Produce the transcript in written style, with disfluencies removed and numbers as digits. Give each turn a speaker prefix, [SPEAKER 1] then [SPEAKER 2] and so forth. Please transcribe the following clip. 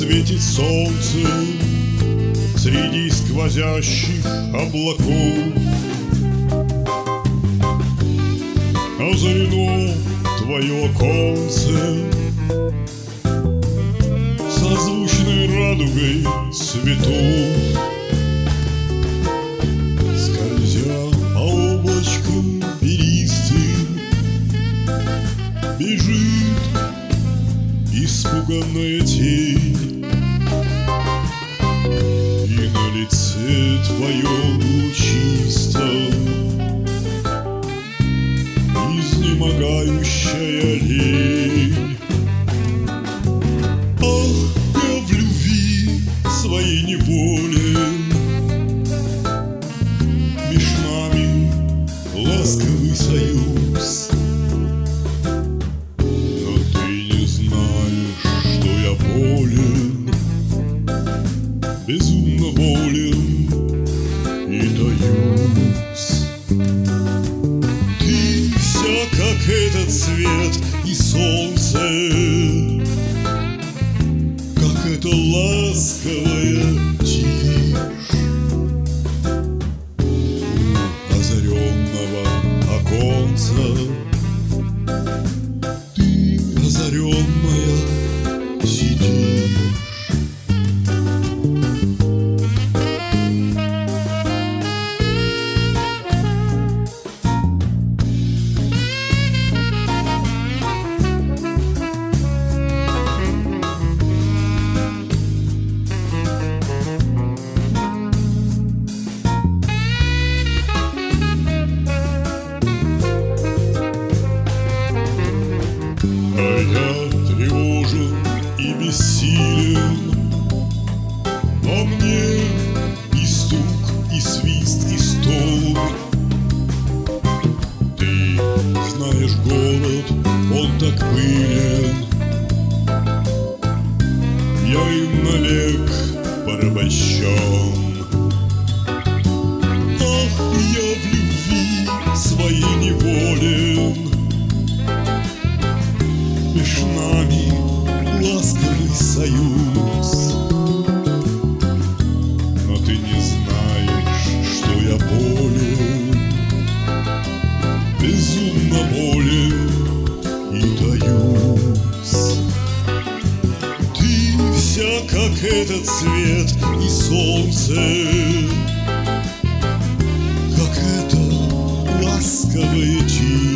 [SPEAKER 1] светит солнце среди сквозящих облаков. Озарено твое оконце созвучной радугой цветов. Скользя по облачкам перистым, бежит испуганная тень, и на лице твоем лучистом изнемогающая лень. Ах, я в любви своей неволен, меж нами ласковый союз. Но ты не знаешь, что я болен, безумно болен и таюсь. Ты вся, как этот свет и солнце, как эта ласковая тишь у озаренного оконца. Ты, озаренная, сидишь. А я тревожен и бессилен, во мне и стук, и свист, и стон. Ты знаешь голод, он так пылен, я им навек порабощен. Ах, я в любви своей неволен, меж нами ласковый союз. Но ты не знаешь, что я болен, безумно болен и таюсь. Ты вся, как этот свет и солнце, как эта ласковая тишь